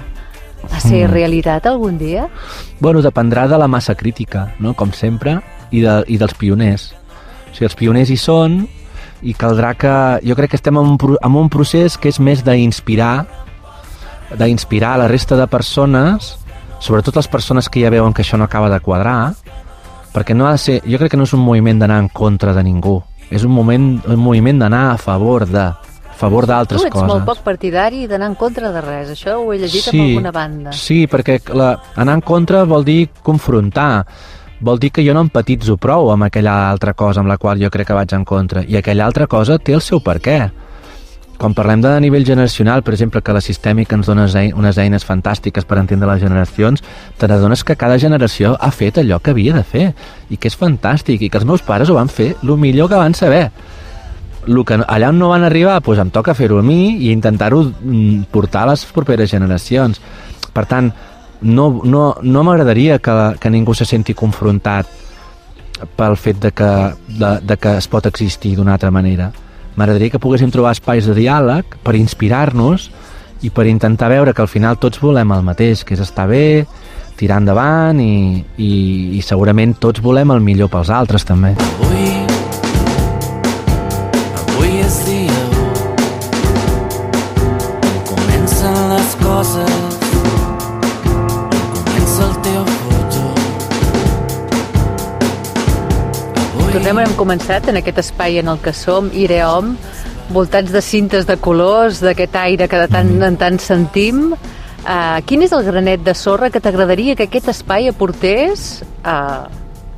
ser realitat algun dia? Bueno, dependrà de la massa crítica, no? Com sempre, i dels pioners. O sigui, els pioners hi són, i caldrà que... Jo crec que estem en un procés que és més d'inspirar la resta de persones, sobretot les persones que ja veuen que això no acaba de quadrar, perquè no ha de ser... Jo crec que no és un moviment d'anar en contra de ningú, és un moviment d'anar a favor d'altres coses. Tu ets molt poc partidari d'anar en contra de res, això ho he llegit en alguna banda. Sí, perquè anar en contra vol dir confrontar, vol dir que jo no empatitzo prou amb aquella altra cosa amb la qual jo crec que vaig en contra, i aquella altra cosa té el seu perquè. Quan parlem de nivell generacional, per exemple, que la sistèmica ens dona unes eines fantàstiques per entendre les generacions, te n'adones que cada generació ha fet allò que havia de fer, i que és fantàstic, i que els meus pares ho van fer el millor que van saber. Allà on no van arribar, doncs em toca fer-ho a mi i intentar-ho portar a les properes generacions. Per tant, no m'agradaria que ningú se senti confrontat. pel fet de que es pot existir d'una altra manera. M'agradaria que poguéssim trobar espais de diàleg per inspirar-nos i per intentar veure que al final tots volem el mateix, que és estar bé, tirar endavant i segurament tots volem el millor pels altres també. Avui és dia 1. Comencen les coses, comença el teu futur. Tornem on hem començat, en aquest espai en el que som, Ireom, voltats de cintes de colors, d'aquest aire que de tant en tant sentim. Quin és el granet de sorra que t'agradaria que aquest espai aportés a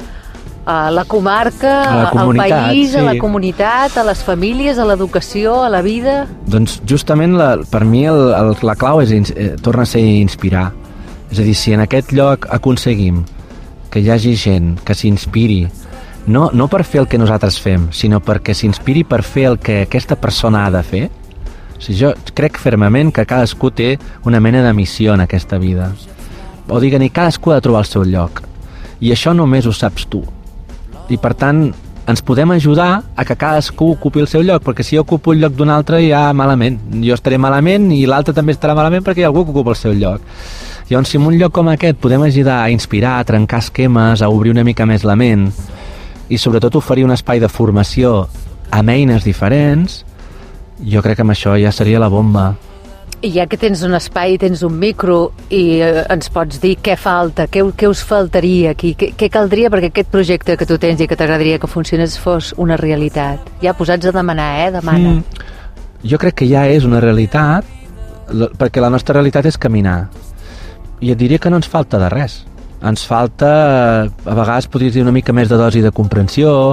la comarca, al país, a la comunitat, a les famílies, a l'educació, a la vida? Doncs justament per mi la clau torna a ser inspirar. És a dir, si en aquest lloc aconseguim que hi hagi gent que s'inspiri, no per fer el que nosaltres fem, sinó perquè s'inspiri per fer el que aquesta persona ha de fer. O sigui, jo crec fermament que cadascú té una mena de missió en aquesta vida. O digui-ne, cadascú ha de trobar el seu lloc. I això només ho saps tu. I per tant, ens podem ajudar a que cadascú ocupi el seu lloc, perquè si jo ocupo el lloc d'un altre ja malament. Jo estaré malament i l'altre també estarà malament perquè hi ha algú que ocupa el seu lloc. Llavors, si en un lloc com aquest podem ajudar a inspirar, a trencar esquemes, a obrir una mica més la ment i sobretot oferir un espai de formació amb eines diferents, jo crec que amb això ja seria la bomba. I ja que tens un espai, tens un micro i ens pots dir què falta, què us faltaria aquí, què caldria perquè aquest projecte que tu tens i que t'agradaria que funcionés fos una realitat. Ja posats a demanar, demana. Jo crec que ja és una realitat, perquè la nostra realitat és caminar. I et diria que no ens falta de res. Ens falta, a vegades podries dir una mica més de dosi de comprensió,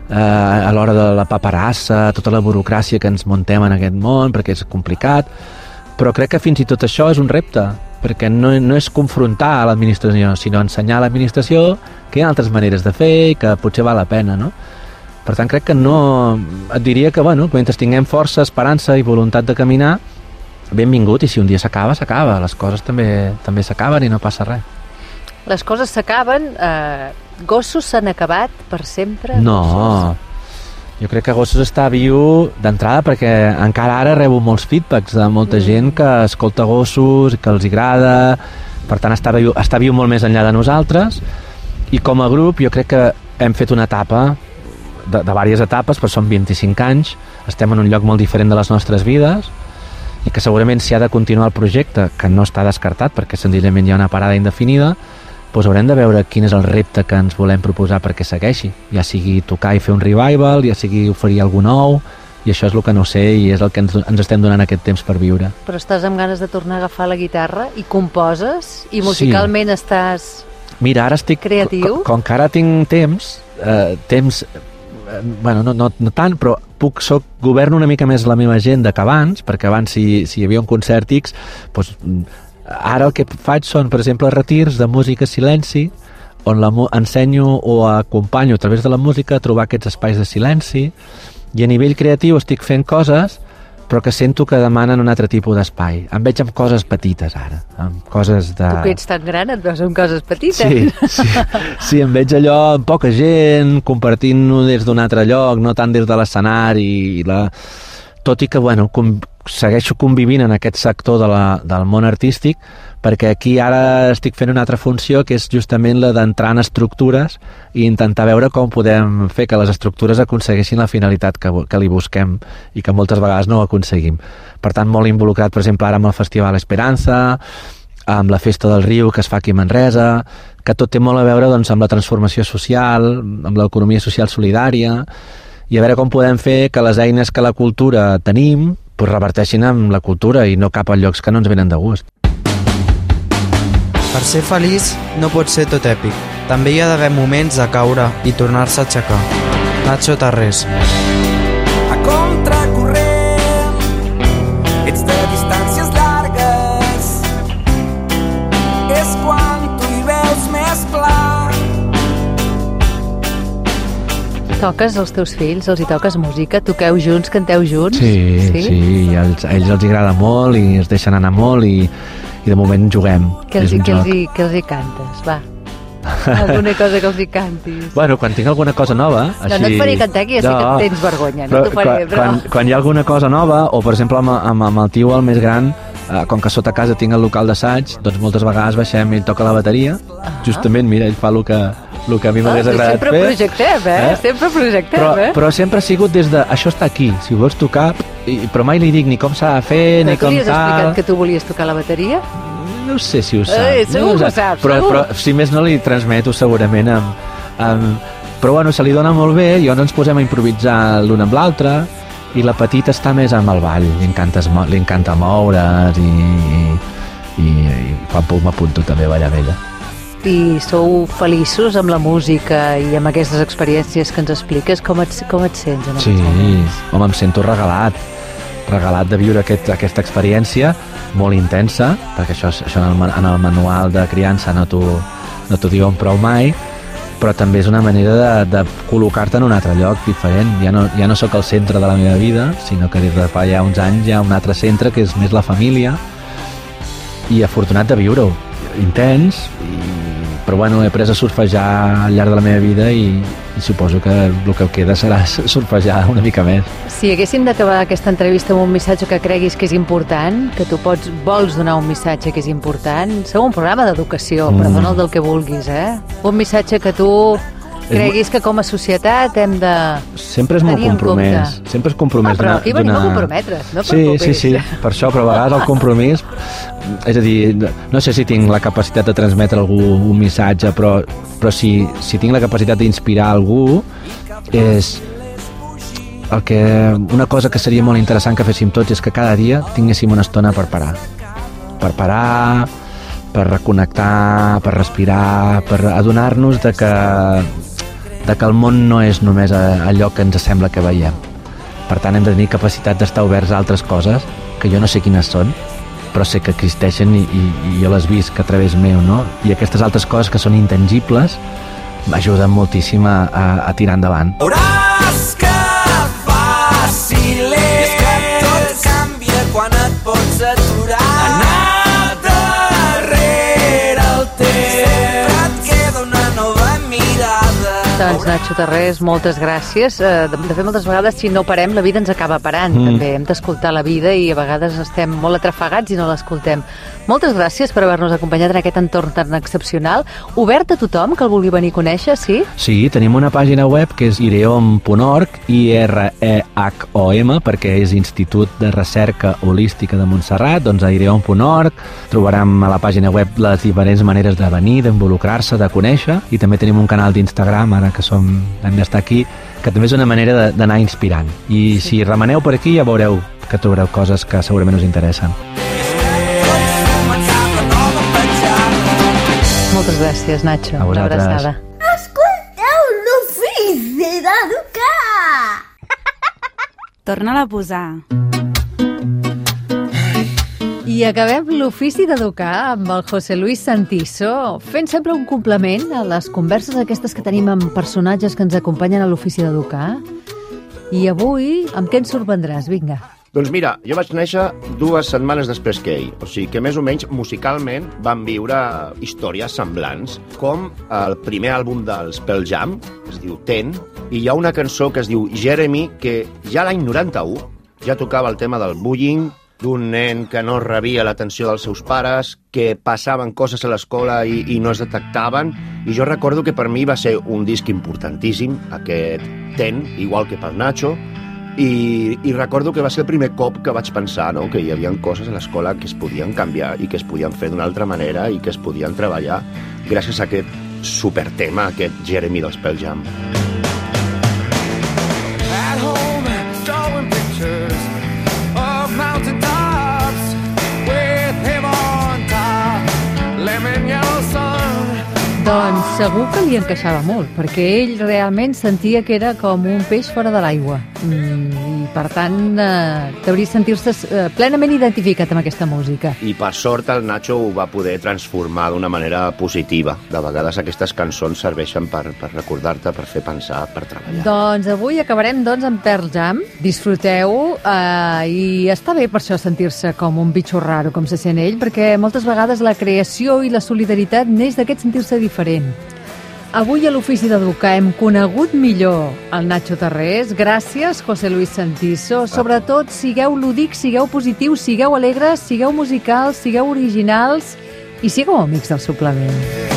a l'hora de la paperassa, tota la burocràcia que ens muntem en aquest món, perquè és complicat, però crec que fins i tot això és un repte, perquè no és confrontar a l'administració, sinó ensenyar a l'administració que hi ha altres maneres de fer i que potser val la pena, no? Per tant, crec que no... Et diria que, bueno, mentre tinguem força, esperança i voluntat de caminar, benvingut, i si un dia s'acaba, s'acaba. Les coses també s'acaben i no passa res. Les coses s'acaben... Gossos s'han acabat per sempre? No, jo crec que Gossos està viu d'entrada perquè encara ara rebo molts feedbacks de molta gent que escolta Gossos, que els agrada, per tant està viu molt més enllà de nosaltres, i com a grup jo crec que hem fet una etapa de diverses etapes, però són 25 anys, estem en un lloc molt diferent de les nostres vides i que segurament si ha de continuar el projecte, que no està descartat perquè senzillament hi ha una parada indefinida, doncs haurem de veure quin és el repte que ens volem proposar perquè segueixi, ja sigui tocar i fer un revival, ja sigui oferir alguna nou, i això és el que no sé i és el que ens estem donant aquest temps per viure. Però estàs amb ganes de tornar a agafar la guitarra i composes i musicalment estàs... Mira, ara estic creatiu? Com que ara tinc temps, bueno, no tant, però governo una mica més la meva agenda que abans, perquè abans si hi havia un concert X, doncs ara el que faig són, per exemple, retirs de música silenci, on ensenyo o acompanyo a través de la música a trobar aquests espais de silenci, i a nivell creatiu estic fent coses però que sento que demanen un altre tipus d'espai. Em veig amb coses petites ara, amb coses de... Tu que ets tan gran et veus amb coses petites. Sí, em veig allò amb poca gent, compartint-ho des d'un altre lloc, no tant des de l'escenari, tot i que, bueno, segueixo convivint en aquest sector del món artístic, perquè aquí ara estic fent una altra funció que és justament la d'entrar en estructures i intentar veure com podem fer que les estructures aconsegueixin la finalitat que li busquem i que moltes vegades no ho aconseguim. Per tant, molt involucrat, per exemple, ara amb el Festival Esperança, amb la Festa del Riu que es fa aquí a Manresa, que tot té molt a veure doncs, amb la transformació social, amb l'economia social solidària, i a veure com podem fer que les eines que la cultura tenim pues, reverteixin amb la cultura i no cap a llocs que no ens venen de gust. Per ser feliç no pot ser tot èpic. També hi ha d'haver moments de caure i tornar-se a aixecar. Nacho Tarrés. A contracorrent, ets de distàncies llargues, és quan tu hi veus més clar. Toques els teus fills, els hi toques música? Toqueu junts, canteu junts? Sí, i a ells els agrada molt i es deixen anar molt i de moment juguem. Què els hi cantes, va? Alguna cosa que els hi cantis. Bueno, quan tinc alguna cosa nova... No et faré cantar, que ja sé que tens vergonya, no t'ho faré, però... Quan hi ha alguna cosa nova, o per exemple amb el tio, el més gran, com que sota casa tinc el local d'assaig, doncs moltes vegades baixem i ell toca la bateria. Justament, mira, ell fa el que a mi m'hagués agradat fer. Sempre projectem, Sempre projectem, Però sempre ha sigut des de, això està aquí, si ho vols tocar, però mai li dic ni com s'ha de fer, ni com tal... Però tu li has explicat que tu volies tocar la bateria? No sé si ho sap. Segur que ho saps, però si més no li transmeto segurament però bueno, se li dona molt bé i llavors ens posem a improvisar l'un amb l'altre i la petita està més amb el ball, li encanta moure's i quan puc m'apunto també a ballar amb ella. I sou feliços amb la música i amb aquestes experiències que ens expliques? Com et sents? Sí, home, em sento regalat de viure aquesta experiència molt intensa, perquè això en el manual de criança no t'ho diuen prou mai, però també és una manera de col·locar-te en un altre lloc diferent. Ja no sóc el centre de la meva vida, sinó que des de fa ja uns anys hi ha un altre centre que és més la família, i afortunat de viure-ho, intens, però bueno, he après a surfejar al llarg de la meva vida i suposo que el que queda serà surfejar una mica més. Si haguéssim d'acabar aquesta entrevista amb un missatge que creguis que és important, que tu vols donar un missatge que és important, segur un programa d'educació, però dona'l del que vulguis, Un missatge que tu creguis que com a societat hem de sempre és molt compromès. Sempre és compromès. Però aquí venim a comprometre's, no preocupis. Sí, per això, però a vegades el compromís... És a dir, no sé si tinc la capacitat de transmetre a algú un missatge, però si tinc la capacitat d'inspirar algú, és una cosa que seria molt interessant que féssim tots és que cada dia tinguéssim una estona per parar. Per parar, per reconnectar, per respirar, per adonar-nos de que el món no és només allò que ens sembla que veiem. Per tant, hem de tenir capacitat d'estar oberts a altres coses, que jo no sé quines són, però sé que existeixen i jo les visc a través meu, no? I aquestes altres coses que són intangibles m'ajuden moltíssim a tirar endavant. Veuràs que fàcil és que tot canvia quan et pots aturar. Anar darrere el temps et queda una nova mirada. Doncs Nacho Tarrés, moltes gràcies. De fet, moltes vegades, si no parem, la vida ens acaba parant. També hem d'escoltar la vida i a vegades estem molt atrafegats i no l'escoltem. Moltes gràcies per haver-nos acompanyat en aquest entorn tan excepcional. Obert a tothom que el vulgui venir a conèixer, sí? Sí, tenim una pàgina web que és ireom.org, IREHOM, perquè és Institut de Recerca Holística de Montserrat. Doncs a ireom.org trobarem a la pàgina web les diferents maneres de venir, d'involucrar-se, de conèixer, i també tenim un canal d'Instagram, ara que hem d'estar aquí, que també és una manera d'anar inspirant. I si remeneu per aquí ja veureu que trobareu coses que segurament us interessen. Moltes gràcies, Nacho. A vosaltres. Una abraçada. Escolteu l'ofici d'educar! Torna-la a posar. I acabem l'ofici d'educar amb el José Luis Santiso, fent sempre un complement a les converses aquestes que tenim amb personatges que ens acompanyen a l'ofici d'educar. I avui, amb què ens sorprendràs? Vinga. Doncs mira, jo vaig néixer 2 setmanes després que ell, o sigui que més o menys musicalment vam viure històries semblants, com el primer àlbum dels Pearl Jam, que es diu Ten, i hi ha una cançó que es diu Jeremy, que ja l'any 91 ja tocava el tema del bullying, d'un nen que no rebia l'atenció dels seus pares, que passaven coses a l'escola i no es detectaven, i jo recordo que per mi va ser un disc importantíssim, aquest Ten, igual que per Nacho, i recordo que va ser el primer cop que vaig pensar, no?, que hi havia coses a l'escola que es podien canviar i que es podien fer d'una altra manera i que es podien treballar gràcies a aquest supertema, aquest Jeremy dels Pearl Jam. At home, drawing pictures of mountain tops with him on top, lemon yellow sun. Doncs segur que li encaixava molt, perquè ell realment sentia que era com un peix fora de l'aigua. I per tant, hauria de sentir-se plenament identificat amb aquesta música. I per sort el Nacho ho va poder transformar d'una manera positiva. De vegades aquestes cançons serveixen per recordar-te, per fer pensar, per treballar. Doncs avui acabarem amb Pearl Jam. Disfruteu i està bé per això sentir-se com un bitxo raro, com se sent ell, perquè moltes vegades la creació i la solidaritat neix d'aquest sentir-se diferent. Avui a l'Ofici d'Educar hem conegut millor el Nacho Tarrés. Gràcies, José Luis Santiso. Sobretot, sigueu lúdics, sigueu positius, sigueu alegres, sigueu musicals, sigueu originals i sigueu amics del suplement.